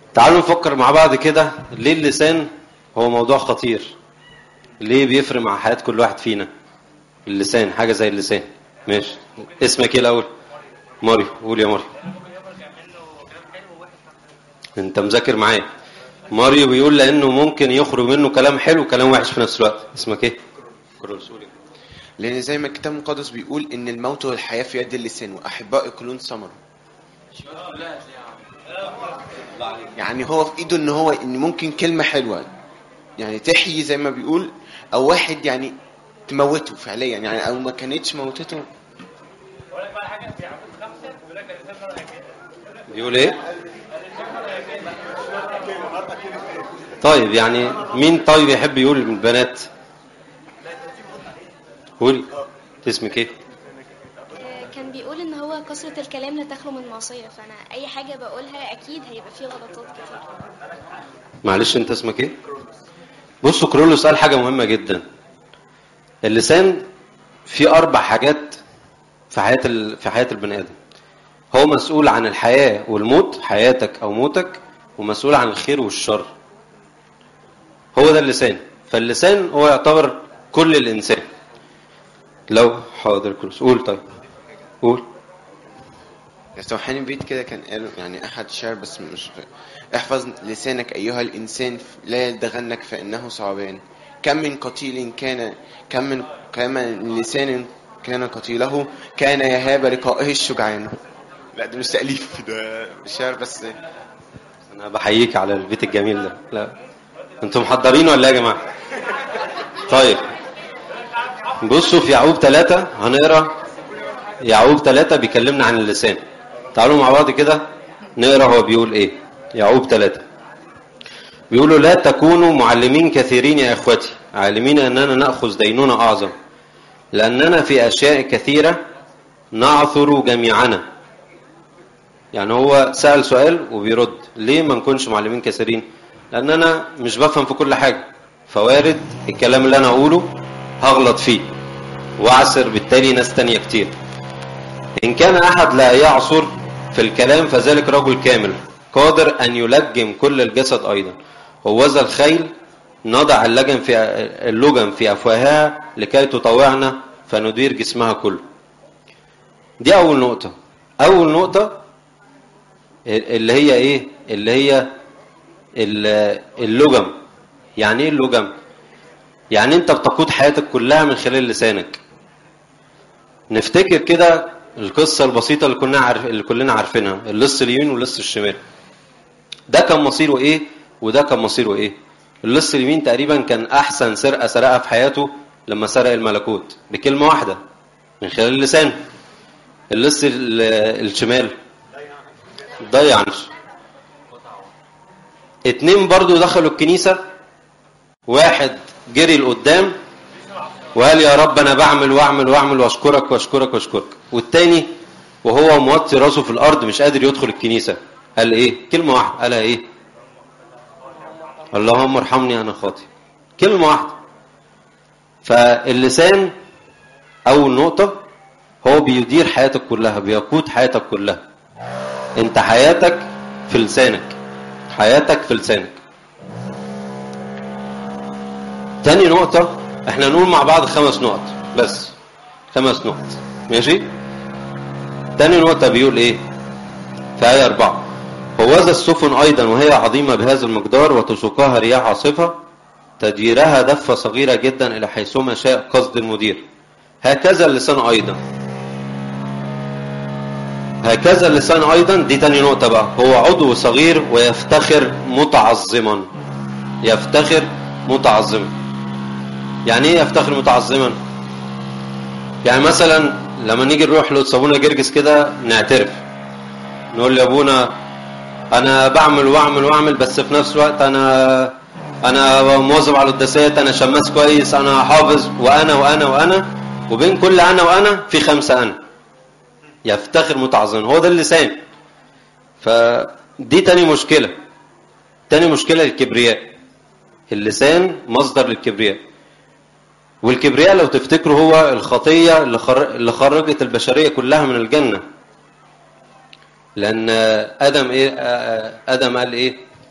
تعالوا نفكر مع بعض كده، ليه اللسان هو موضوع خطير؟ ليه بيفرق مع حياة كل واحد فينا؟ اللسان، حاجة زي اللسان. ماشي، اسمك ايه الأول؟ ماريو. قول يا ماريو. انت مذاكر معايا. ماريو بيقول لأنه ممكن يخرج منه كلام حلو وكلام وحش في نفس الوقت. اسمك ايه؟ كرولوس. لأن زي ما الكتاب المقدس بيقول إن الموت والحياة في يد اللسان وأحباء يأكلون ثمره. يعني هو في إيده إن ممكن كلمة حلوة يعني تحيي زي ما بيقول، أو واحد يعني تموته فعليا، يعني أو ما كانتش موتته. بيقول ايه؟ طيب يعني مين طيب يحب يقول من البنات؟ قولي. اسمك ايه؟ كان بيقول ان هو كثرة الكلام لا تخلو من معصية، فانا اي حاجة بقولها اكيد هيبقى فيه غلطات كتير. معلش انت اسمك ايه؟ بصوا كرولوس قال حاجة مهمة جدا. اللسان فيه 4 حاجات في حياة البني آدم. هو مسؤول عن الحياة والموت، حياتك أو موتك، ومسؤول عن الخير والشر. هو ده اللسان. فاللسان هو يعتبر كل الإنسان. لو حاضر كرولوس قول. طيب قول. سوحاني بيت كده كان قال يعني أحد شعر بس مش احفظ لسانك أيها الإنسان لا يلدغنك فإنه صعبان. كم من لسان كان قتيله كان يهاب لقائه الشجعان. لا ده مش تأليف، ده شعر بس. أنا بحييك على البيت الجميل ده. لا أنتم محضرين ولا يا جماعة؟ طيب بصوا في يعقوب 3 هنقرأ. يعقوب 3 بيكلمنا عن اللسان. تعالوا مع بعض كده نقرأ هو بيقول ايه. يعقوب 3 بيقولوا لا تكونوا معلمين كثيرين يا اخوتي، عالمين اننا نأخذ دينونة اعظم، لاننا في اشياء كثيرة نعثر جميعنا. يعني هو سأل سؤال وبيرد، ليه ما نكونش معلمين كثيرين؟ لان انا مش بفهم في كل حاجة، فوارد الكلام اللي انا اقوله هغلط فيه واعسر بالتالي ناس تانية كتير. إن كان أحد لا يعصر في الكلام فذلك رجل كامل قادر أن يلجم كل الجسد أيضا. هوذا الخيل نضع اللجم في أفواهها لكي تطوعنا فندير جسمها كله. دي أول نقطة. أول نقطة اللي هي إيه؟ اللي هي اللجم. يعني إيه اللجم؟ يعني أنت بتقود حياتك كلها من خلال لسانك. نفتكر كده القصة البسيطة اللي كلنا عارفينها، اللص اليمين واللص الشمال. ده كان مصيره ايه وده كان مصيره ايه؟ اللص اليمين تقريبا كان احسن سرقة سرقها في حياته لما سرق الملكوت بكلمة واحدة من خلال اللسان. اللص الشمال ضيع نفسه. 2 برضو دخلوا الكنيسة، واحد جري لقدام وقال يا رب انا بعمل واعمل واعمل واشكرك واشكرك واشكرك، والتاني وهو موطي راسه في الارض مش قادر يدخل الكنيسة قال ايه؟ كلمة واحدة قالها ايه؟ اللهم ارحمني انا خاطئ. كلمة واحدة. فاللسان اول نقطة هو بيدير حياتك كلها، بيقود حياتك كلها. انت حياتك في لسانك، حياتك في لسانك. تاني نقطة احنا نقول مع بعض 5 نقط بس، 5 نقط ماشي. تاني نقطة بيقول ايه في آية 4؟ هوذا السفن ايضا وهي عظيمة بهذا المقدار وتسوقها رياح عاصفة تديرها دفة صغيرة جدا الى حيثما شاء قصد المدير. هكذا اللسان ايضا. هكذا اللسان ايضا. دي تاني نقطة بقى. هو عضو صغير ويفتخر متعظما. يفتخر متعظما. يعني ايه يفتخر متعظما؟ يعني مثلا لما نيجي نروح لصابونا جرجس كده نعترف، نقول لابونا انا بعمل واعمل واعمل بس في نفس الوقت انا مواظب على القداسات، انا شماس كويس، انا حافظ، وانا وانا وانا، وبين كل انا وانا في 5 انا. يفتخر متعظما. هو ده اللسان. فدي تاني مشكلة. تاني مشكلة الكبرياء. اللسان مصدر للكبرياء. والكبرياء لو تفتكروا هو الخطية اللي خرجت البشرية كلها من الجنة. لأن آدم قال إيه؟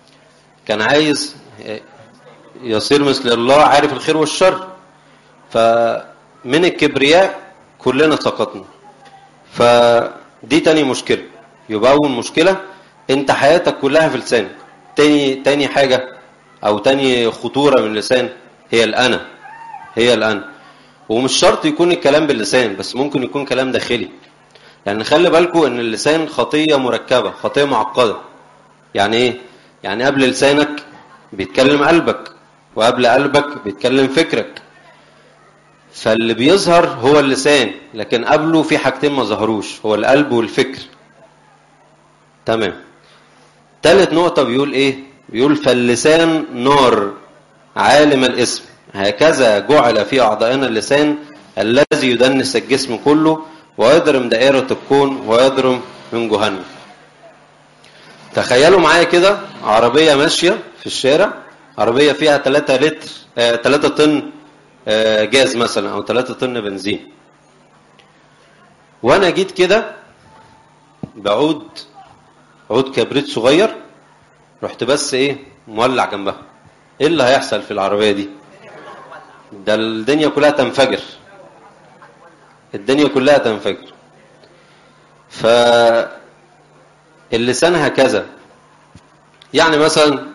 كان عايز يصير مثل الله عارف الخير والشر، فمن الكبرياء كلنا سقطنا. فدي تاني مشكلة. يبقى أول مشكلة أنت حياتك كلها في لسانك. تاني حاجة أو تاني خطورة من اللسان هي الأنا. هي الأنا. ومش شرط يكون الكلام باللسان، بس ممكن يكون كلام داخلي. يعني خلي بالكم ان اللسان خطية مركبة، خطية معقدة. يعني ايه؟ يعني قبل لسانك بيتكلم قلبك، وقبل قلبك بيتكلم فكرك. فاللي بيظهر هو اللسان، لكن قبله في حاجتين ما ظهروش، هو القلب والفكر. تمام. ثالث نقطة بيقول ايه؟ بيقول فاللسان نار عالم الاسم، هكذا جعل في أعضائنا اللسان الذي يدنس الجسم كله ويضرم دائرة الكون ويضرم من جهنم. تخيلوا معايا كده عربية ماشية في الشارع، عربية فيها 3 طن جاز مثلا أو 3 طن بنزين، وأنا جيت كده بعود كبريت صغير، رحت بس إيه مولع جنبها. إيه اللي هيحصل في العربية دي؟ ده الدنيا كلها تنفجر. الدنيا كلها تنفجر. فاللسان هكذا. يعني مثلا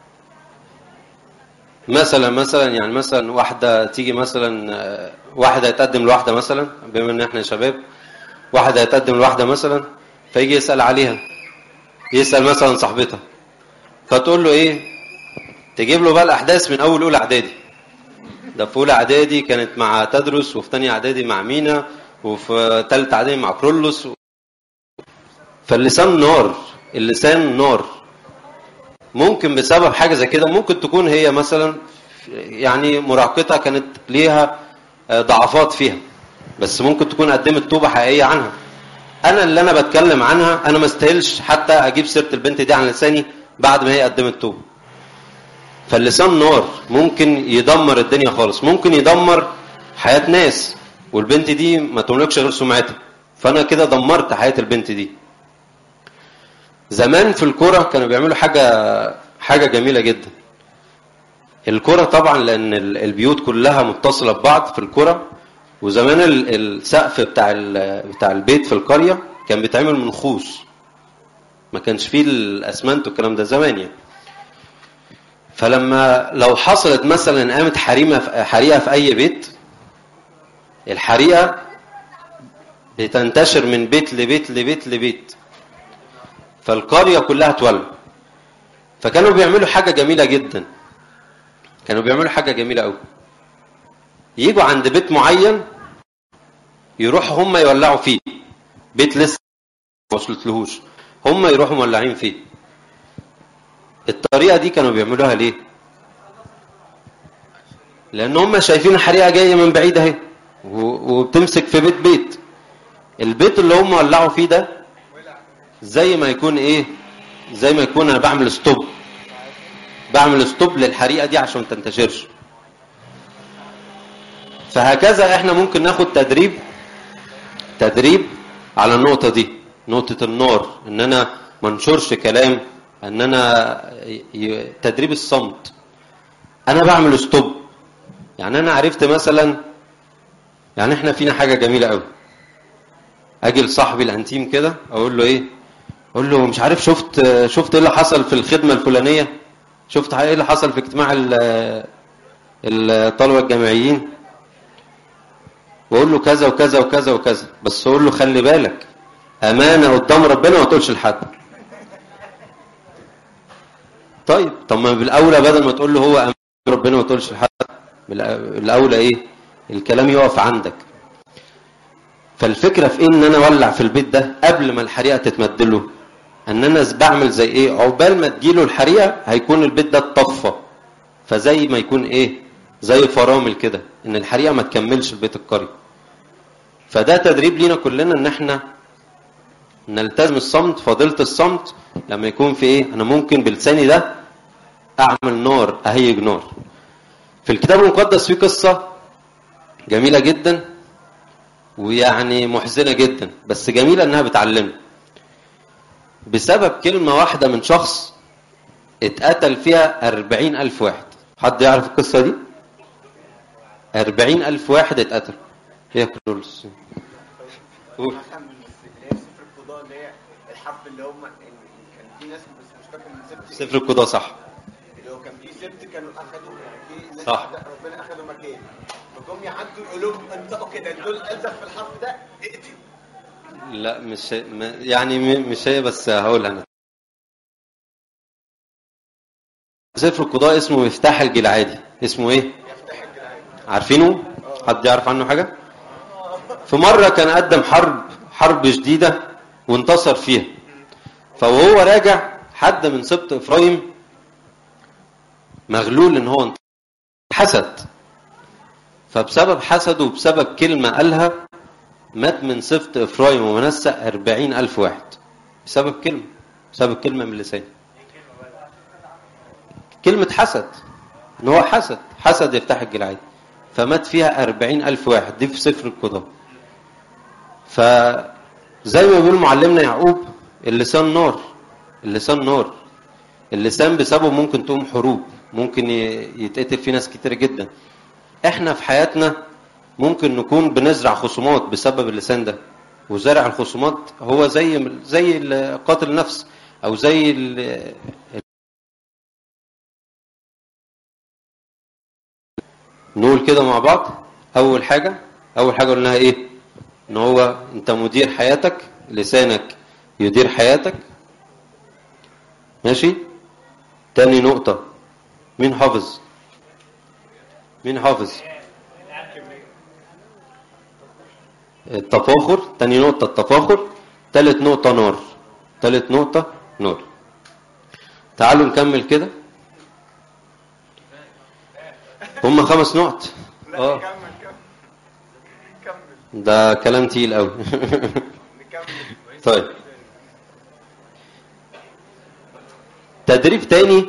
يعني مثلا واحدة تيجي مثلا، واحد هيتقدم لواحدة مثلا، بما ان احنا شباب، واحد هيتقدم لواحدة مثلا، فيجي يسأل عليها، يسأل مثلا صاحبتها، فتقول له ايه؟ تجيب له بقى الاحداث من اول اولى اعدادي. ده في اولى اعدادي كانت مع تدرس، وفي ثانيه اعدادي مع مينا، وفي ثالثه اعدادي مع كرولوس. فاللسان نار. اللسان نار. ممكن بسبب حاجه زي كده، ممكن تكون هي مثلا يعني مراهقتها كانت ليها ضعفات فيها، بس ممكن تكون قدمت توبه حقيقيه عنها. انا اللي انا بتكلم عنها، انا ما استاهلش حتى اجيب سيره البنت دي عن لساني بعد ما هي قدمت توبه. فاللسان نار، ممكن يدمر الدنيا خالص، ممكن يدمر حياة ناس، والبنت دي ما تملكش غير سمعتها، فأنا كده دمرت حياة البنت دي. زمان في الكرة كانوا بيعملوا حاجة جميلة جدا. الكرة طبعا لأن البيوت كلها متصلة ببعض في الكرة، وزمان السقف بتاع البيت في القرية كان بيتعمل من خوص، ما كانش فيه الأسمنت والكلام ده زمان يعني. فلما لو حصلت مثلا قامت حريقة في أي بيت، الحريقة بتنتشر من بيت لبيت لبيت لبيت، فالقرية كلها تولع. فكانوا بيعملوا حاجة جميلة جدا، كانوا بيعملوا حاجة جميلة قوي. يجوا عند بيت معين، يروحوا هم يولعوا فيه. بيت لسه ما وصلتلهوش، هم يروحوا مولعين فيه. الطريقة دي كانوا بيعملوها ليه؟ لأن هم شايفين الحريقة جاية من بعيد اهي، وبتمسك في بيت. البيت اللي هم ولعوا فيه ده زي ما يكون ايه؟ زي ما يكون انا بعمل ستوب للحريقة دي عشان تنتشرش. فهكذا احنا ممكن ناخد تدريب على النقطة دي، نقطة النار، ان انا ما انشرش كلام، ان انا تدريب الصمت. انا بعمل ستوب. يعني انا عرفت مثلا، يعني احنا فينا حاجة جميلة قوي. اجي لصاحبي الانتيم كده اقول له ايه؟ اقول له مش عارف، شفت ايه اللي حصل في الخدمة الفلانية؟ شفت ايه اللي حصل في اجتماع الطلبة الجامعيين؟ واقول له كذا وكذا وكذا وكذا، بس اقول له خلي بالك، امانة قدام ربنا ما تقولش لحد. طيب ما بالاولى بدل ما تقول له هو امانة ربنا ما تقولش لحد، بالاولى ايه؟ الكلام يقف عندك. فالفكرة في ان انا اولع في البيت ده قبل ما الحريقة تتمدله، ان انا بعمل زي ايه؟ عقبال ما تجيله الحريقة هيكون البيت ده اتطفى، فزي ما يكون ايه؟ زي فرامل كده، ان الحريقة ما تكملش البيت القري. فده تدريب لينا كلنا ان احنا نلتزم الصمت، فضيلة الصمت لما يكون في ايه؟ انا ممكن بلساني ده اعمل نار، اهيج نار. في الكتاب المقدس في قصة جميلة جدا، ويعني محزنة جدا، بس جميلة انها بتعلمنا. بسبب كلمة واحدة من شخص اتقتل فيها 40,000 واحد. حد يعرف القصة دي؟ 40,000 واحد اتقتل. هي كرولوس. قول. سفر القضاء اللي هي الحرب اللي هم كان في ناس بس مش فاكر من سبت. سفر القضاء صح. اللي هو كان في سبت كانوا اخذوا يعني في ناس صح. ربنا اخذوا مكان. فجم يعدوا يقولوا لهم انطقوا كده دول قلبك في الحرب ده اقتل. لا مش يعني مش هي، بس هقولها انا. سفر القضاء اسمه مفتاح الجلعادي. اسمه ايه؟ عارفينه؟ حد يعرف عنه حاجة؟ في مرة كان قدم حرب شديدة وانتصر فيها. فوهو راجع حد من سبط إفرايم مغلول ان هو حسد. فبسبب حسده وبسبب كلمة قالها مات من سبط إفرايم ومنسى 40,000 واحد بسبب كلمة من لسانه. كلمة حسد، ان هو حسد يفتح الجلعاد، فمات فيها 40,000 واحد. دي في سفر القضاء. فزي ما بيقول معلمنا يعقوب اللسان نار. اللسان بسببه ممكن تقوم حروب، ممكن يتقتل فيه ناس كتير جدا. احنا في حياتنا ممكن نكون بنزرع خصومات بسبب اللسان ده. وزرع الخصومات هو زي قاتل النفس، او زي نقول كده مع بعض. اول حاجة قلناها ايه؟ ان هو انت مدير حياتك، لسانك يدير حياتك. ماشي. تاني نقطة، مين حافظ؟ التفاخر. تاني نقطة التفاخر. تالت نقطة نار. تعالوا نكمل كده. هم 5 نقط. ده كلام تقيل قوي. طيب تدريب تاني،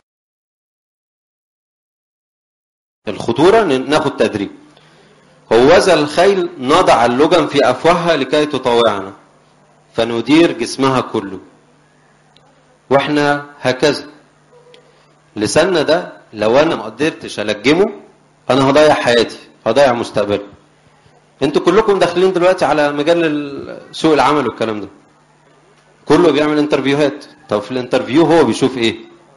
الخطورة. ناخد تدريب. هوذا الخيل نضع اللجم في أفواهها لكي تطاوعنا فندير جسمها كله. واحنا هكذا لساننا ده لو انا ما قدرتش الجمه انا هضيع حياتي، هضيع مستقبلي. انتوا كلكم داخلين دلوقتي على مجال سوق العمل والكلام ده، كله بيعمل انترفيوهات. طب في الانترفيو هو بيشوف ايه؟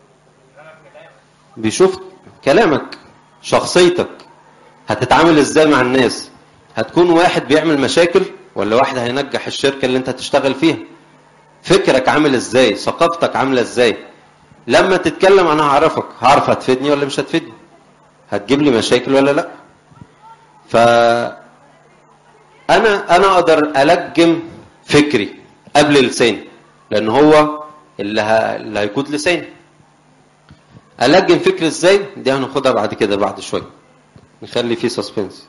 بيشوف كلامك، شخصيتك، هتتعامل ازاي مع الناس، هتكون واحد بيعمل مشاكل ولا واحد هينجح الشركة اللي انت هتشتغل فيها، فكرك عامل ازاي، ثقافتك عاملة ازاي. لما تتكلم انا هعرف هتفيدني ولا مش هتفيدني، هتجيب لي مشاكل ولا لا. انا اقدر الجم فكري قبل لساني، لان هو اللي هيقود لساني. الجم فكري ازاي؟ دي هناخدها بعد كده بعد شويه، نخلي فيه سسبنس.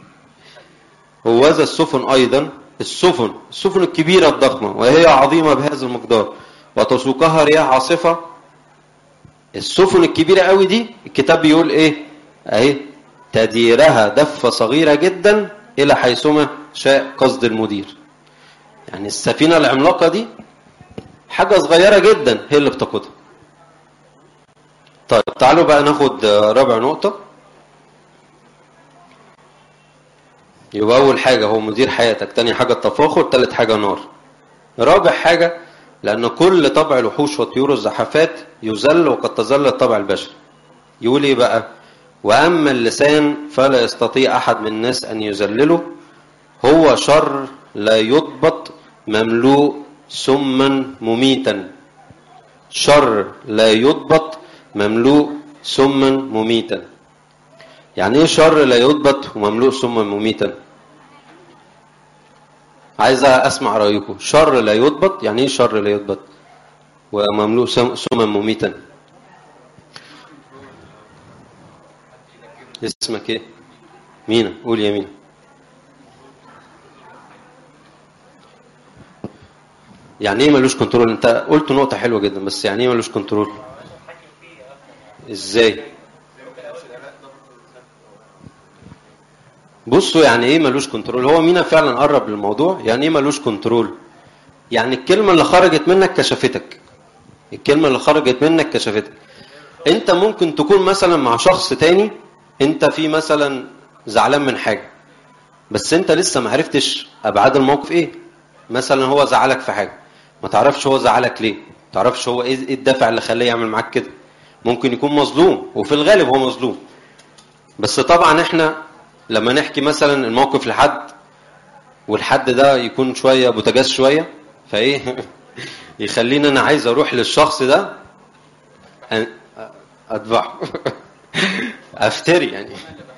هوذا السفن ايضا، السفن الكبيره الضخمه وهي عظيمه بهذا المقدار وتسوقها رياح عاصفه. السفن الكبيره قوي دي الكتاب بيقول ايه اهي؟ تديرها دفه صغيره جدا الى حيثما شاء قصد المدير. يعني السفينه العملاقه دي حاجه صغيره جدا هي اللي بتقودها. طيب تعالوا بقى ناخد رابع نقطه. يبقى اول حاجه هو مدير حياتك، تاني حاجه التفاخر، تالت حاجه نار. رابع حاجه لان كل طبع الوحوش والطيور والزحفات يذل وقد تذل الطبع البشري. يقول ايه بقى؟ واما اللسان فلا يستطيع احد من الناس ان يذلله، هو شر لا يضبط مملوء سما مميتا. شر لا يضبط مملوء سما مميتا. يعني ايه شر لا يضبط ومملوء سما مميتا؟ عايز اسمع رايكم. شر لا يضبط يعني ايه؟ شر لا يضبط ومملوء سما مميتا. اسمك ايه؟ مينا. قول يا مينا. يعني ايه ملوش كنترول؟ انت قلت نقطة حلوة جدا، بس يعني ايه ملوش كنترول؟ ازاي؟ بصوا يعني ايه ملوش كنترول. هو مينا فعلا قرب للموضوع. يعني ايه ملوش كنترول؟ يعني الكلمة اللي خرجت منك كشفتك. الكلمة اللي خرجت منك كشفتك. انت ممكن تكون مثلا مع شخص تاني، انت في مثلا زعلان من حاجة، بس انت لسه ما عرفتش ابعاد الموقف ايه. مثلا هو زعلك في حاجة، ما تعرفش هو زعلك ليه، ما تعرفش هو ايه الدافع اللي خليه يعمل معاك كده. ممكن يكون مظلوم، وفي الغالب هو مظلوم. بس طبعا احنا لما نحكي مثلا الموقف لحد، والحد ده يكون شوية بوتجاز شوية، فايه يخليني انا عايز اروح للشخص ده اتبعه افتري يعني.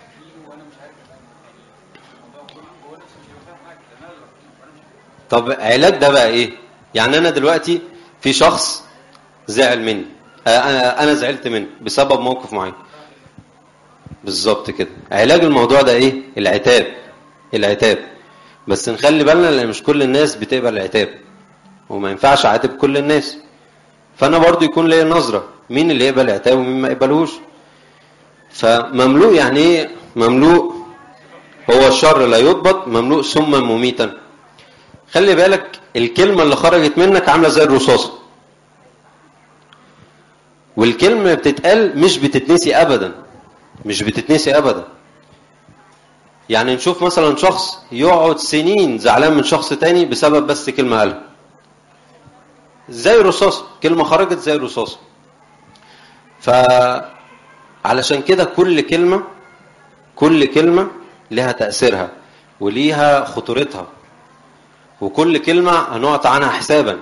طب علاج ده بقى ايه؟ يعني انا دلوقتي في شخص زعل مني، انا زعلت منه بسبب موقف معين. بالظبط كده. علاج الموضوع ده ايه؟ العتاب. العتاب. بس نخلي بالنا لان مش كل الناس بتقبل العتاب، وما ينفعش اعاتب كل الناس. فانا برضو يكون ليا نظرة مين اللي يقبل العتاب ومين ما يقبلوش. فمملوء يعني ايه مملوء؟ هو الشر لا يضبط، مملوء سما مميتا. خلي بالك الكلمة اللي خرجت منك عاملة زي الرصاصة، والكلمة بتتقال مش بتتنسي أبدا، مش بتتنسي أبدا. يعني نشوف مثلا شخص يقعد سنين زعلان من شخص تاني بسبب بس كلمة قالها، زي الرصاصة، كلمة خرجت زي الرصاصة. فعلشان كده كل كلمة لها تأثيرها وليها خطورتها، وكل كلمة هنعطي عنها حسابا.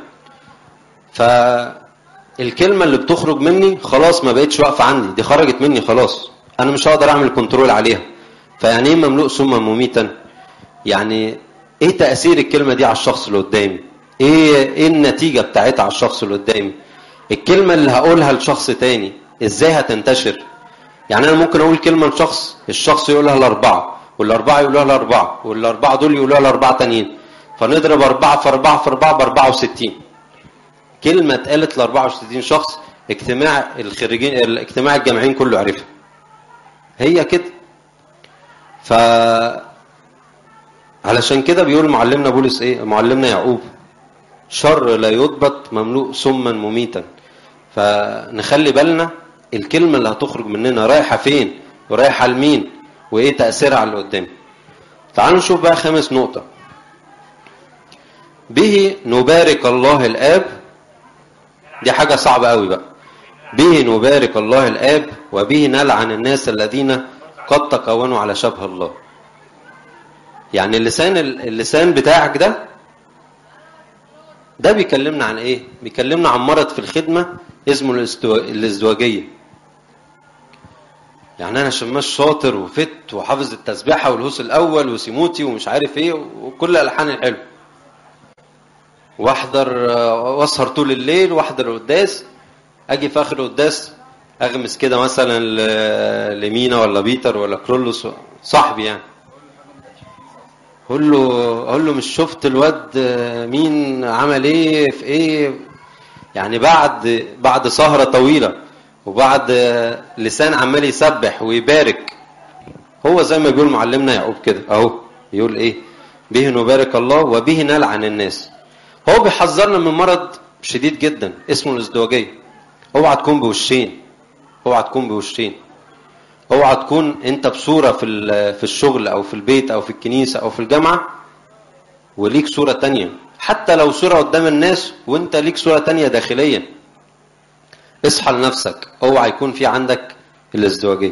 فالكلمة اللي بتخرج مني خلاص ما بقتش واقفة عندي، دي خرجت مني خلاص، أنا مش هقدر أعمل كنترول عليها. فيعني إيه مملوء سما مميتا؟ يعني إيه تأثير الكلمة دي على الشخص اللي قدامي؟ إيه النتيجة بتاعتها على الشخص اللي قدامي؟ الكلمة اللي هقولها لشخص تاني إزاي هتنتشر؟ يعني أنا ممكن أقول كلمة لشخص، الشخص يقولها لأربعة، والأربعة يقولوها لأربعة، والأربعة دول يقولوها لأربعة تانيين، فنضرب 4 في 4 في 4 ب64. كلمة اتقالت ل64 شخص، اجتماع الخريجين، الاجتماع الجامعين كله عرفها. هي كده. علشان كده بيقول معلمنا بولس ايه، معلمنا يعقوب، شر لا يضبط مملوء سما مميتا. فنخلي بالنا الكلمة اللي هتخرج مننا رايحة فين ورايحة لمين وايه تأثيرها على اللي قدام. تعالوا نشوف بقى 5 نقطة. به نبارك الله الآب، دي حاجة صعبة قوي بقى. به نبارك الله الآب وبه نلعن الناس الذين قد تكونوا على شبه الله. يعني اللسان بتاعك ده بيكلمنا عن ايه؟ بيكلمنا عن مرض في الخدمة اسمه الازدواجية. يعني انا شماش شاطر وفت وحافظ التسبيحة والهوس الاول وسيموتي ومش عارف ايه وكل الالحان الحلو، واحضر واسهر طول الليل واحضر القداس، اجي في اخر القداس اغمس كده مثلا لمينا ولا بيتر ولا كرولوس صاحبي، يعني اقول له مش شفت الواد مين عمل ايه في ايه؟ يعني بعد سهرة طويلة وبعد لسان عمال يسبح ويبارك. هو زي ما بيقول معلمنا يعقوب كده اهو، يقول ايه؟ به نبارك الله وبه نلعن الناس. هو بيحذرنا من مرض شديد جدا اسمه الازدواجية. اوعى تكون بوشين، اوعى تكون بوشين، اوعى تكون انت بصورة في الشغل او في البيت او في الكنيسة او في الجامعة وليك صورة تانية، حتى لو صورة قدام الناس وانت ليك صورة تانية داخليا. اصحى لنفسك، اوعى يكون في عندك الازدواجية.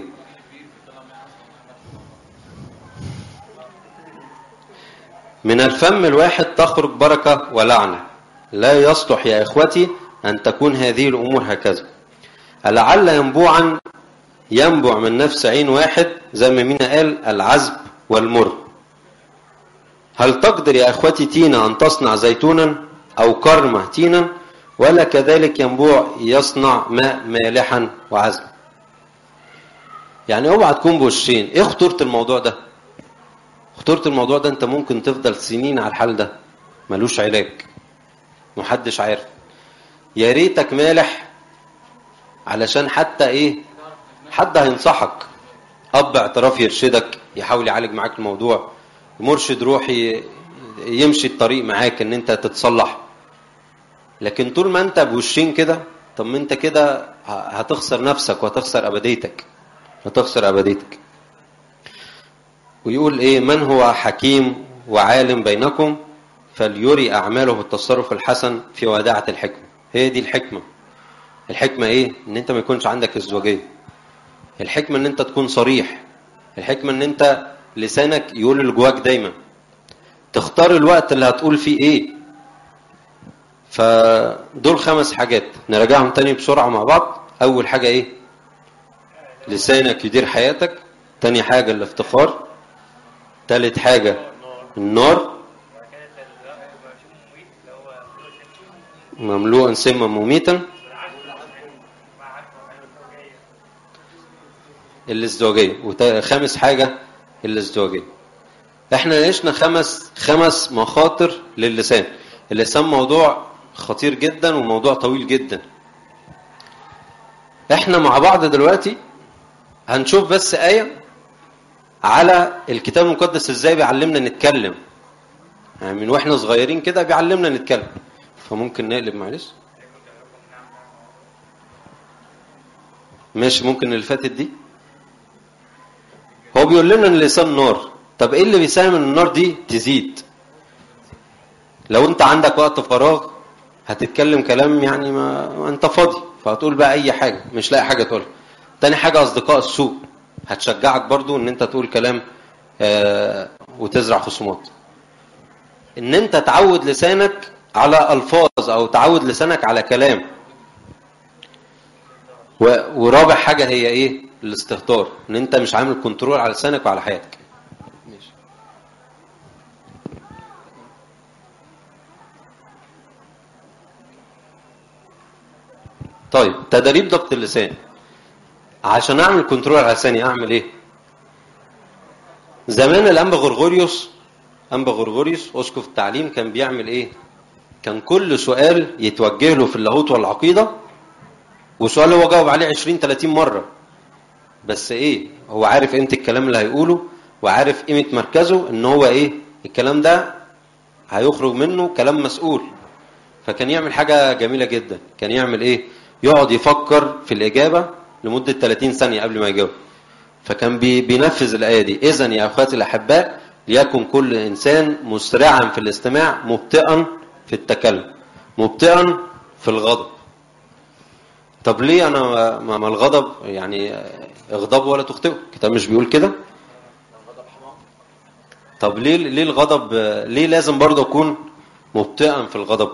من الفم الواحد تخرج بركة ولعنة، لا يصلح يا إخوتي أن تكون هذه الأمور هكذا. لعل ينبع من نفس عين واحد، زي ما مينا قال العذب والمر. هل تقدر يا إخوتي تينا أن تصنع زيتونا أو كرمة تينا، ولا كذلك ينبوع يصنع ماء مالحا وعذبا؟ يعني اوعى تكون بوشين. ايه خطورة الموضوع ده؟ خطورة الموضوع ده انت ممكن تفضل سنين على الحال ده ملوش علاج، محدش عارف. يا ريتك مالح علشان حتى ايه، حد هينصحك، اب اعتراف يرشدك يحاول يعالج معاك الموضوع، مرشد روحي يمشي الطريق معاك ان انت تتصلح. لكن طول ما انت بوشين كده طب ما انت كده هتخسر نفسك وهتخسر ابديتك، هتخسر ابديتك. ويقول ايه؟ من هو حكيم وعالم بينكم فليري اعماله بالتصرف الحسن في وداعة الحكمة. هي دي الحكمة. الحكمة ايه؟ ان انت ما يكونش عندك ازدواجية. الحكمة ان انت تكون صريح. الحكمة ان انت لسانك يقول اللي جواك دايما. تختار الوقت اللي هتقول فيه ايه. فدول 5 حاجات نراجعهم تاني بسرعة مع بعض. اول حاجة ايه؟ لسانك يدير حياتك. تاني حاجة الافتخار. تالت حاجة النار مملوءا سما مميتا. الازدواجية. وخامس حاجة الازدواجية. احنا عشنا 5 مخاطر للسان. اللسان موضوع خطير جدا وموضوع طويل جدا. احنا مع بعض دلوقتي هنشوف بس آية على الكتاب المقدس ازاي بيعلمنا نتكلم. يعني من واحنا صغيرين كده بيعلمنا نتكلم. فممكن نقلب معلش. ماشي، ممكن اللي فاتت دي. هو بيقول لنا ان اللسان نار. طب ايه اللي بيساهم ان النار دي تزيد؟ لو انت عندك وقت فراغ هتتكلم كلام يعني ما انت فاضي، فهتقول بقى اي حاجة مش لاقي حاجة تقولها. تاني حاجة اصدقاء السوء هتشجعك برضو ان انت تقول كلام وتزرع خصومات. ان انت تعود لسانك على الفاظ او تعود لسانك على كلام. ورابع حاجة هي ايه؟ الاستهتار. ان انت مش عامل كنترول على لسانك وعلى حياتك. ماشي. طيب تدريب ضبط اللسان. عشان اعمل كنترول على لساني اعمل ايه؟ زمان الانبا غرغوريوس اسقف التعليم كان بيعمل ايه؟ كان كل سؤال يتوجه له في اللاهوت والعقيدة وسؤال هو جاوب عليه 20-30 مرة. بس ايه؟ هو عارف قيمة الكلام اللي هيقوله وعارف قيمة مركزه ان هو ايه؟ الكلام ده هيخرج منه كلام مسؤول. فكان يعمل حاجة جميلة جدا. كان يعمل ايه؟ يقعد يفكر في الإجابة لمدة 30 ثانية قبل ما يجاوب. فكان بينفذ الآية دي. إذن يا أخواتي الأحباء ليكن كل إنسان مسرعا في الاستماع مبطئا في التكلم مبطئا في الغضب. طب ليه أنا ما الغضب يعني اغضبوا ولا تخطئوا؟ الكتاب مش بيقول كده؟ طب ليه الغضب؟ ليه لازم برضه أكون مبطئا في الغضب؟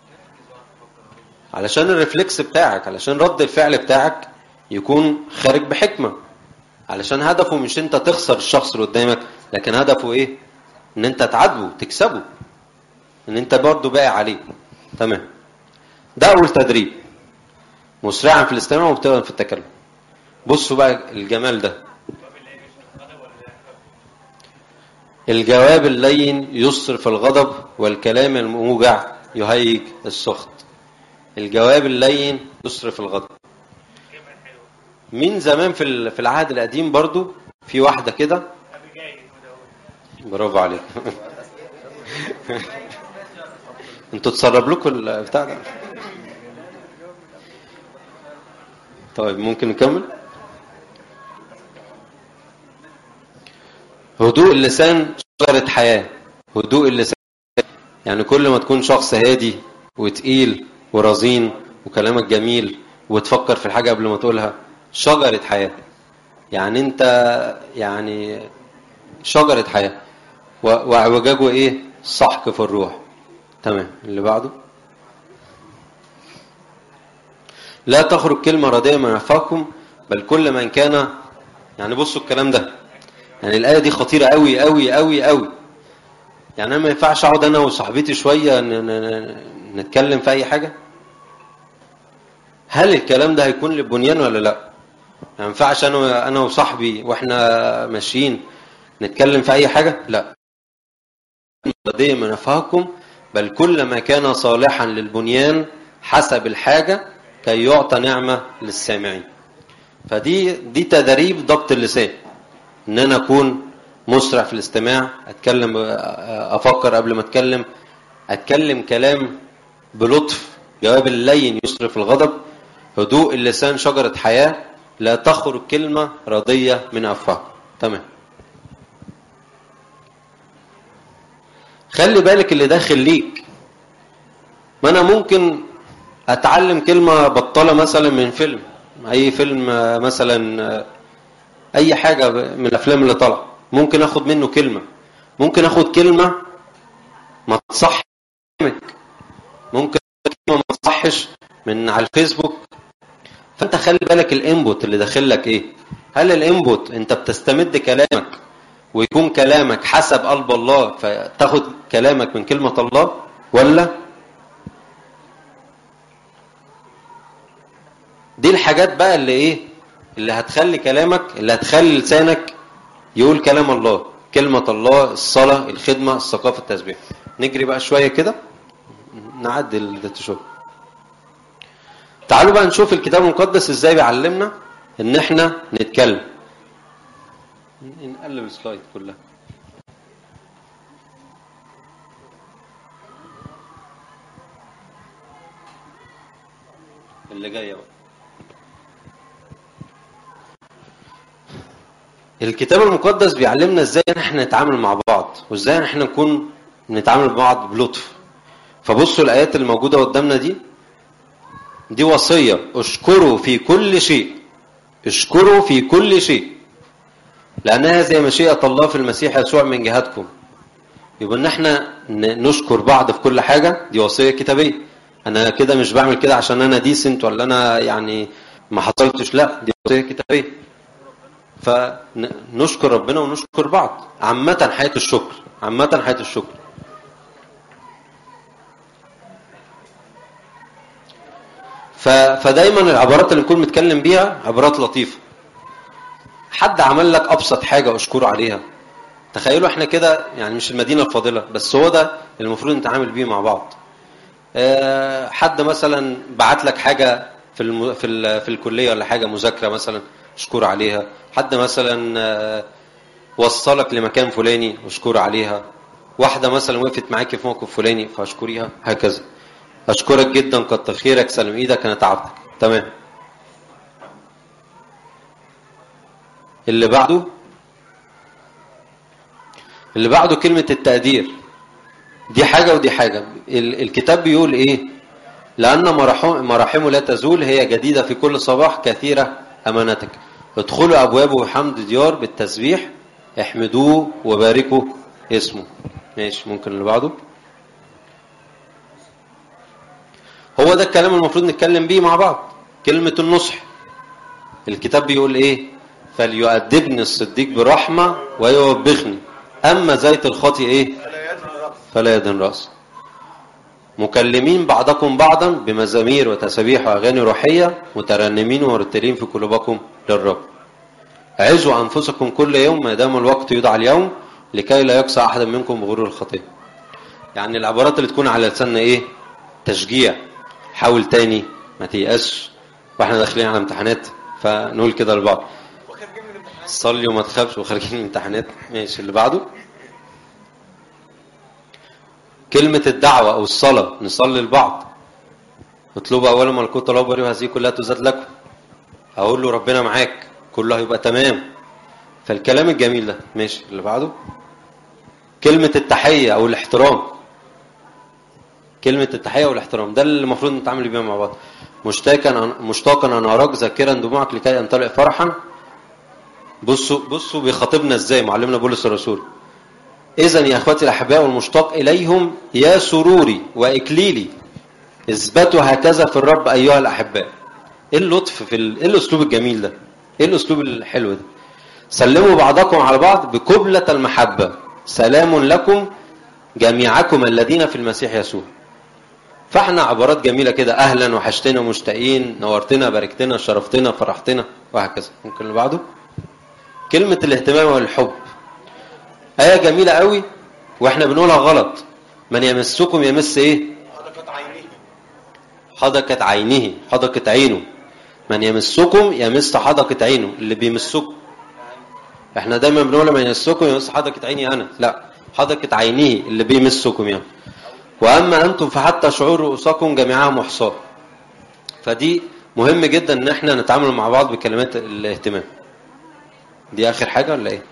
علشان الرفلكس بتاعك، علشان رد الفعل بتاعك يكون خارج بحكمة. علشان هدفه مش انت تخسر الشخص اللي قدامك، لكن هدفه ايه؟ ان انت تعاتبه تكسبه، ان انت برضه باقي عليه. تمام. ده اول تدريب. مسرعا في الاستماع ومبطئا في التكلم. بصوا بقى الجمال ده. الجواب اللين يصرف الغضب والكلام الموجع يهيج السخط. الجواب اللين يصرف الغضب. من زمان في العهد القديم برضو في واحدة كده. برافو عليك. انتوا تسرب لكم البتاع ده. طيب ممكن نكمل. هدوء اللسان شجرة حياة. هدوء اللسان يعني كل ما تكون شخص هادي وتقيل ورزين وكلامك جميل وتفكر في الحاجة قبل ما تقولها، شجرة حياة. يعني انت يعني شجرة حياة. واعوجاجه ايه؟ صحك في الروح. تمام. اللي بعده. لا تخرج كلمة رديئة من أفواهكم بل كل من كان. يعني بصوا الكلام ده، يعني الآية دي خطيرة قوي قوي قوي قوي. يعني أنا ما ينفعش أقعد أنا وصاحبتي شوية نتكلم في أي حاجة. هل الكلام ده هيكون للبنيان ولا لا؟ ما ينفعش أنا وصاحبي وإحنا ماشيين نتكلم في أي حاجة؟ لا. رديئة من أفواهكم بل كل ما كان صالحا للبنيان حسب الحاجة كي يعطى نعمة للسامعين. فدي تدريب ضبط اللسان. ان انا اكون مسرع في الاستماع، اتكلم افكر قبل ما اتكلم كلام بلطف. جواب اللين يصرف الغضب. هدوء اللسان شجرة حياة، لا تخرج كلمة رضية من أفواهكم. تمام. خلي بالك اللي داخل ليك. ما أنا ممكن أتعلم كلمة بطلة مثلا من فيلم، أي فيلم مثلا، أي حاجة من الأفلام اللي طالعة ممكن أخد منه كلمة. ممكن أخد كلمة ما تصحش، ممكن كلمة ما تصحش من على الفيسبوك. فأنت خلي بالك الانبوت اللي داخل لك إيه. هل الانبوت أنت بتستمد كلامك ويكون كلامك حسب قلب الله فتاخد كلامك من كلمة الله، ولا دي الحاجات بقى اللي ايه اللي هتخلي كلامك، اللي هتخلي لسانك يقول كلام الله، كلمة الله، الصلاة، الخدمة، الثقافة، التسبيح. نجري بقى شوية كده نعدل ده شوية. تعالوا بقى نشوف الكتاب المقدس ازاي بيعلمنا ان احنا نتكلم. نقلب السلايد كلها. اللي جايه بقى. الكتاب المقدس بيعلمنا ازاي احنا نتعامل مع بعض، وازاي احنا نكون نتعامل مع بعض بلطف. فبصوا الايات اللي موجوده قدامنا دي وصيه: اشكروا في كل شيء، اشكروا في كل شيء لان هذه مشيئه الله في المسيح يسوع من جهتكم. يبقى ان احنا نشكر بعض في كل حاجه، دي وصيه كتابيه. انا كده مش بعمل كده عشان انا ديسنت ولا انا يعني ما حصلتش، لا، دي وصيه كتابيه. فنشكر ربنا ونشكر بعض. عامة حياة الشكر، عامة حياة الشكر. فدايما العبارات اللي نكون متكلم بيها عبارات لطيفة. حد عمل لك أبسط حاجة أشكره عليها. تخيلوا احنا كده يعني مش المدينة الفاضلة، بس هو ده المفروض نتعامل بيه مع بعض. حد مثلا بعت لك حاجة في الكلية ولا حاجة مذاكرة مثلا، اشكر عليها. حد مثلا وصلك لمكان فلاني، اشكر عليها. واحدة مثلا وقفت معاكي في موقف فلاني فاشكريها. هكذا. اشكرك جدا، كتر خيرك، سلم ايدك، انا تعبتك. تمام. اللي بعده كلمة التقدير. دي حاجة ودي حاجة. الكتاب بيقول ايه؟ لأن مراحمه لا تزول، هي جديدة في كل صباح، كثيرة أمانتك. ادخلوا أبوابه بحمد ديار بالتسبيح، احمدوه وباركوا اسمه. ماشي. ممكن اللي بعده. هو ده الكلام المفروض نتكلم بيه مع بعض. كلمة النصح. الكتاب بيقول ايه؟ فليؤدبني الصديق برحمة ويوبخني، أما زيت الخاطئ ايه؟ فلا يدن رأسه. مكلمين بعضكم بعضا بمزامير وتسابيح وأغاني روحية، مترنمين ومرتلين في قلوبكم للرب. عزوا أنفسكم كل يوم ما دام الوقت يدعى اليوم، لكي لا يقسى أحد منكم بغرور الخطية. يعني العبارات اللي تكون على لساننا ايه؟ تشجيع. حاول تاني، ما تيأسش، واحنا داخلين على امتحانات فنقول كده لبعض. صلي وما تخافش وخارجين من الامتحانات. ماشي. اللي بعده كلمة الدعوة أو الصلاة. نصلي لبعض. اطلبوا أولا ملكوت الله وبره هذه كلها تزاد لكم. أقول له ربنا معاك، كله هيبقى تمام. فالكلام الجميل ده. ماشي. اللي بعده كلمة التحية أو الاحترام. كلمة التحية والاحترام ده اللي المفروض نتعامل بيها مع بعض. مشتاقا أن أراك ذاكرا دموعك لكي أنطلق فرحا. بصوا بيخاطبنا ازاي معلمنا بولس الرسول. إذن يا أخواتي الأحباء والمشتاق إليهم يا سروري وإكليلي، اثبتوا هكذا في الرب أيها الأحباء. إيه اللطف إيه الأسلوب الجميل ده؟ إيه الأسلوب الحلو ده؟ سلموا بعضكم على بعض بقبلة المحبة، سلام لكم جميعكم الذين في المسيح يسوع. فاحنا عبارات جميلة كده: أهلا، وحشتنا، مشتاقين، نورتنا، باركتنا، شرفتنا، فرحتنا، وهكذا. ممكن اللي بعده كلمة الاهتمام والحب. آية جميلة قوي واحنا بنقولها غلط. من يمسكم يمس ايه؟ حدقة عينه. حدقة عينه. من يمسكم يمس حدقة عينه، اللي بيمسكم. احنا دايما بنقول من يمسكم يمس حدقة عيني انا، لا، حدقة عينه اللي بيمسكم يعني. واما انتم فحتى شعور رؤوسكم جميعها محصاة. فدي مهم جدا ان احنا نتعامل مع بعض بكلمات الاهتمام. دي اخر حاجة ولا ايه؟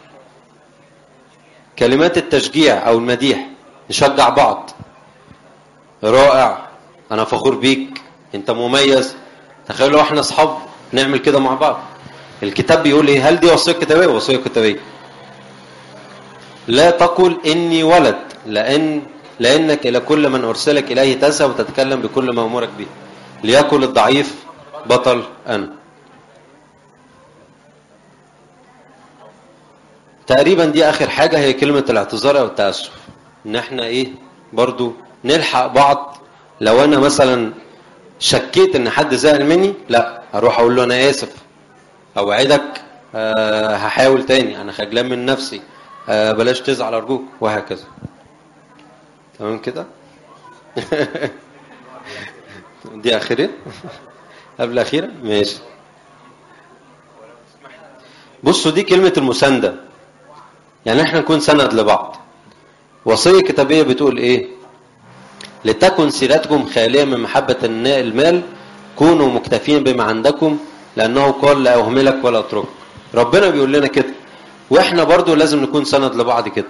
كلمات التشجيع او المديح، نشجع بعض. رائع، انا فخور بيك، انت مميز. تخيلوا احنا اصحاب نعمل كده مع بعض. الكتاب بيقول ايه؟ هل دي وصية كتابية؟ وصية كتابية. لا تقل اني ولد، لانك الى كل من ارسلك اليه تذهب وتتكلم بكل ما امرك به، ليقل الضعيف بطل انا. تقريبا دي اخر حاجة، هي كلمة الاعتذار او التأسف. ان احنا ايه برضو نلحق بعض. لو انا مثلا شكيت ان حد زعل مني، لا اروح اقول له انا اسف، اوعدك هحاول تاني، انا خجلان من نفسي، بلاش تزعل ارجوك، وهكذا. تمام كده. دي اخرين قبل اخيرا، ماشي. بصوا دي كلمة المساندة، يعني احنا نكون سند لبعض. وصية كتابية بتقول ايه؟ لتكن سيرتكم خالية من محبة المال، كونوا مكتفين بما عندكم، لأنه قال لا أهملك ولا أتركك. ربنا بيقول لنا كده، وإحنا برضو لازم نكون سند لبعض كده.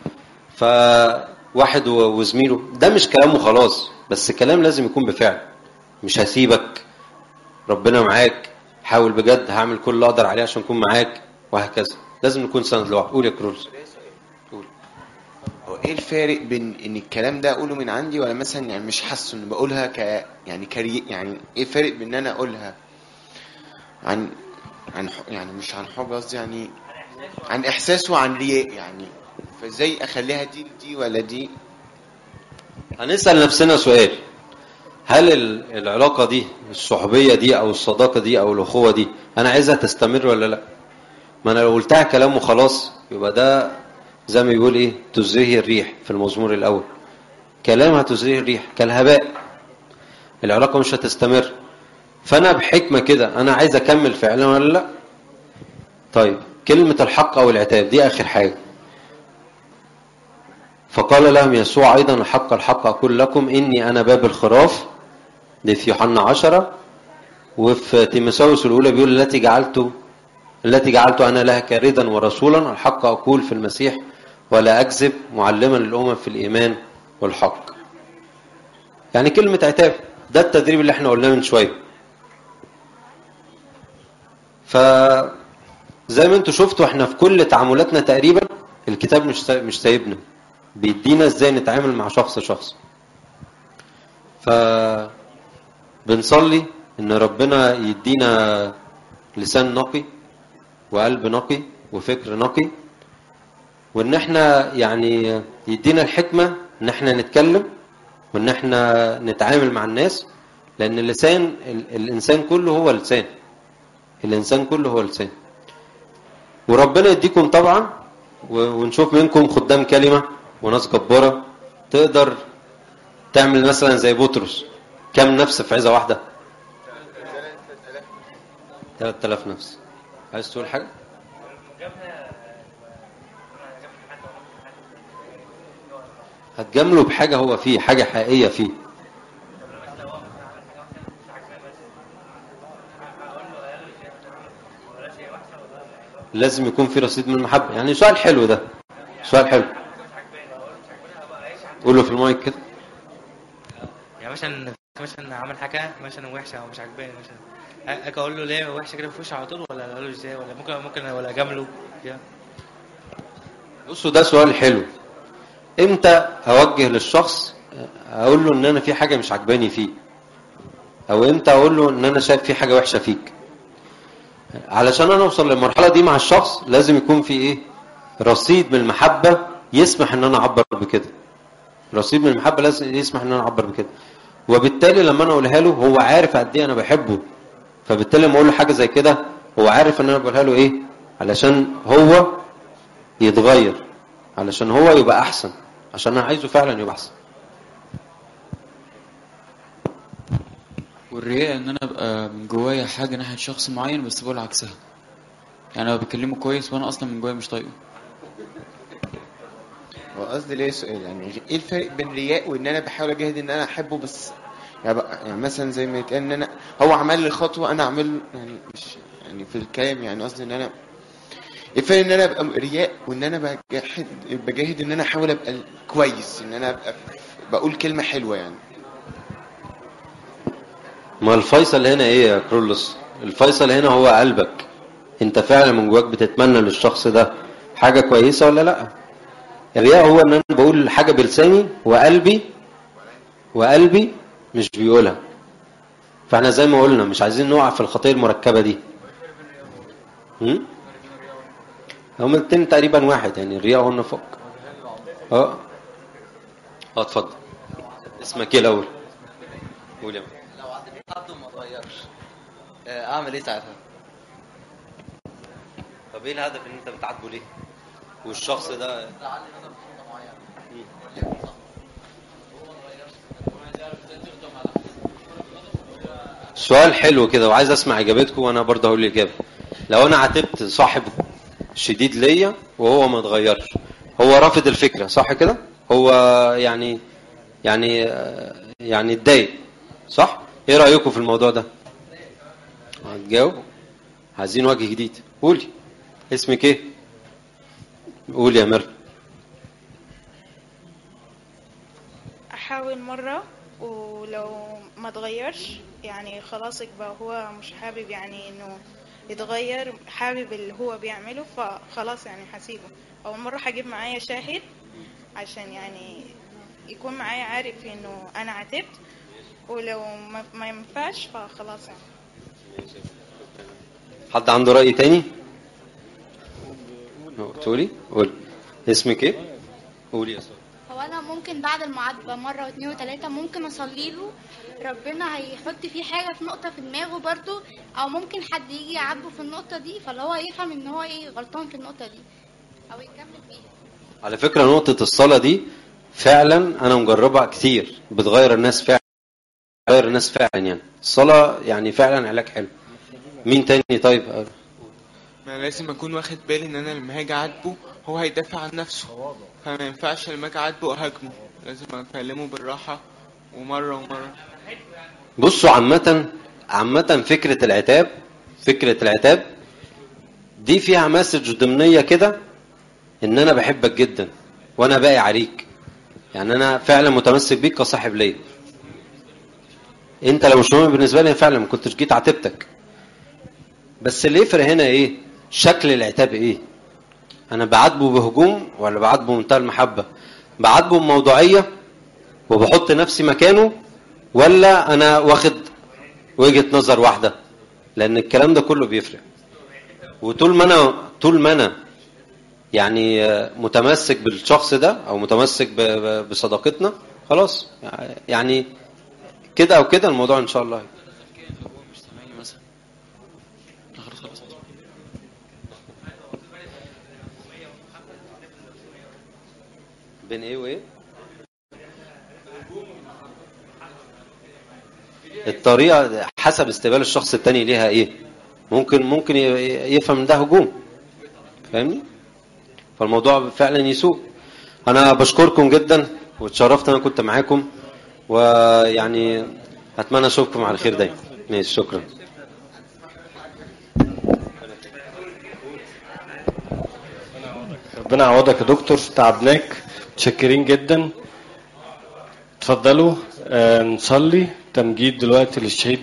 فواحد وزميله، ده مش كلامه خلاص، بس كلام لازم يكون بفعل. مش هسيبك، ربنا معاك، حاول بجد، هعمل كل اللي أقدر عليه عشان أكون معاك، وهكذا. لازم نكون سند لبعض. قول يا كرولز. قول. هو ايه الفارق بين ان الكلام ده اقوله من عندي، ولا مثلا يعني مش حاسه ان بقولها يعني يعني ايه الفرق بين ان انا اقولها عن يعني مش عن حب، قصدي يعني عن احساس وعن رياء يعني. فازاي اخليها دي ولا دي؟ هنسأل نفسنا سؤال: هل العلاقة دي، الصحوبية دي أو الصداقة دي أو الأخوة دي، أنا عايزها تستمر ولا لا؟ ما أنا لو قلتها كلام وخلاص، يبقى ده زي ما بيقول إيه، تزريه الريح في المزمور الأول. كلام هتزريه الريح كالهباء، العلاقة مش هتستمر. فأنا بحكمة كده، أنا عايز أكمل فعلا ولا لا؟ طيب، كلمة الحق أو العتاب دي آخر حاجة. فقال لهم يسوع أيضا: الحق الحق أقول لكم إني أنا باب الخراف. دي في يوحنا 10. وفي تيموثاوس الأولى بيقول: التي جعلت أنا لها كاردا ورسولا، الحق أقول في المسيح ولا أكذب، معلما للأمم في الإيمان والحق. يعني كلمة عتاب، ده التدريب اللي احنا قلناه من شوية. فزي ما انتوا شفتوا، احنا في كل تعاملاتنا تقريبا الكتاب مش سايبنا، بيدينا ازاي نتعامل مع شخص. فبنصلي ان ربنا يدينا لسان نقي وقلب نقي وفكر نقي، وان احنا يعني يدينا الحكمة ان احنا نتكلم وان احنا نتعامل مع الناس. لان اللسان، الانسان كله هو لسان، الانسان كله هو لسان. وربنا يديكم طبعا، ونشوف منكم خدام كلمة وناس جبارة تقدر تعمل مثلا زي بطرس. كم نفس في عزة واحدة؟ 3000 نفس. عايز تقول حاجة؟ هتجامله بحاجة هو فيه، حاجة حقيقية فيه. لازم يكون في رصيد من المحبة. يعني سؤال حلو ده، سؤال حلو. قوله في المايك كده. يعني مثلا عمل حاجه مثلا وحشه او مش عاجباني، مثلا اجي اقول له ليه وحشه كده في وشه على طول، ولا اقول له ازاي، ولا ممكن ولا اجامله كده؟ بصوا، ده سؤال حلو. امتى اوجه للشخص اقول له ان انا في حاجه مش عاجباني فيه، او امتى اقول له ان انا شايف في حاجه وحشه فيك؟ علشان انا اوصل للمرحله دي مع الشخص لازم يكون في ايه؟ رصيد من المحبه يسمح ان انا اعبر بكده. رصيد من المحبه لازم يسمح ان انا اعبر بكده. وبالتالي لما انا اقولها له، هو عارف قد ايه انا بحبه. فبالتالي لما اقول له حاجه زي كده، هو عارف ان انا بقولها له ايه، علشان هو يتغير، علشان هو يبقى احسن، عشان انا عايزه فعلا يبقى احسن. والرياء ان انا ابقى من جوايا حاجه ناحيه شخص معين بس بقول عكسها. يعني انا بكلمه كويس وانا اصلا من جوايا مش طايقه. هو قصدي ليه سؤال، يعني ايه الفرق بين رياء وان انا بحاول اجاهد ان انا احبه، بس يعني مثلا زي ما يتقال ان انا هو عمل لي خطوه انا اعمل يعني مش يعني في الكلام، يعني قصدي ان انا يفرق ان انا ابقى رياء وان انا بجاهد ان انا احاول ابقى كويس، ان انا ابقى بقول كلمه حلوه يعني. ما الفيصل هنا ايه يا كرولوس؟ الفيصل هنا هو قلبك، انت فعلا من جواك بتتمنى للشخص ده حاجه كويسه ولا لا؟ الرياء هو ان انا بقول حاجه بلساني وقلبي مش بيقولها. فاحنا زي ما قلنا مش عايزين نقع في الخطيه المركبه دي. هما الاتنين تقريبا واحد، يعني الرياء والنفاق. اتفضل. اسمك ايه الاول؟ قول يا مان. لو عاتبت حد وما اتغيرش اعمل ايه ساعتها؟ طب ايه الهدف ان انت بتعاتبه ليه؟ والشخص ده زعلني مثلا في نقطه معينه. سؤال حلو كده وعايز اسمع اجابتكم، وانا برضه هقول الاجابه. لو انا عاتبت صاحب شديد ليا وهو ما اتغيرش، هو رافض الفكره صح كده؟ هو يعني اتضايق صح؟ ايه رايكم في الموضوع ده؟ هتجاوب؟ عايزين وجه جديد. قولي اسمك ايه؟ قولي يا مرة. احاول مرة ولو ما اتغيرش يعني خلاص يبقى هو مش حابب يعني انه يتغير، حابب اللي هو بيعمله، فخلاص يعني هسيبه. او مرة هجيب معايا شاهد عشان يعني يكون معايا عارف انه انا عاتبت، ولو ما ينفعش فخلاص يعني. حد عنده رأي تاني؟ تقولي؟ قولي اسمك ايه؟ قولي يا سارة. هو انا ممكن بعد المعاتبه مره واثنين وثلاثه ممكن اصلي له، ربنا هيحط فيه حاجه في نقطه في دماغه برضو، او ممكن حد يجي يعاتبه في النقطه دي فاللي هو يفهم ان هو ايه غلطان في النقطه دي او يكمل فيها. على فكرة نقطة الصلاة دي فعلا انا مجربها كتير، بتغير الناس فعلا، بتغير الناس فعلا. يعني الصلاة يعني فعلا علاج حلو. مين تاني طيب؟ ما لازم اكون واخد بالي ان انا لما هاجي اعاتبه هو هيدافع عن نفسه، فما ينفعش لما اجي اعاتبه اهاجمه، لازم اكلمه بالراحه ومره. بصوا عامة فكرة العتاب دي فيها مسج ضمنية كده، ان انا بحبك جدا وانا باقي عليك، يعني انا فعلا متمسك بيك كصاحب ليا. انت لو مش مهم بالنسبة لي فعلا ما كنتش جيت عاتبتك. بس اللي يفرق هنا ايه؟ شكل العتاب ايه؟ انا بعاتبه بهجوم ولا بعاتبه بمنتهى المحبة؟ بعاتبه بموضوعية وبحط نفسي مكانه، ولا انا واخد وجهة نظر واحدة؟ لان الكلام ده كله بيفرق. وطول ما انا يعني متمسك بالشخص ده او متمسك بصداقتنا خلاص، يعني كده او كده الموضوع ان شاء الله. بين ايه وايه؟ الطريقة حسب استقبال الشخص التاني ليها ايه. ممكن يفهم من ده هجوم، فاهمني؟ فالموضوع فعلا يسوء. انا بشكركم جدا واتشرفت انا كنت معاكم، ويعني اتمنى اشوفكم على خير دايما. ماشي، شكرا. ربنا يعوضك يا دكتور، تعبناك، متشكرين جدا. اتفضلوا نصلي تمجيد دلوقتي للشهيد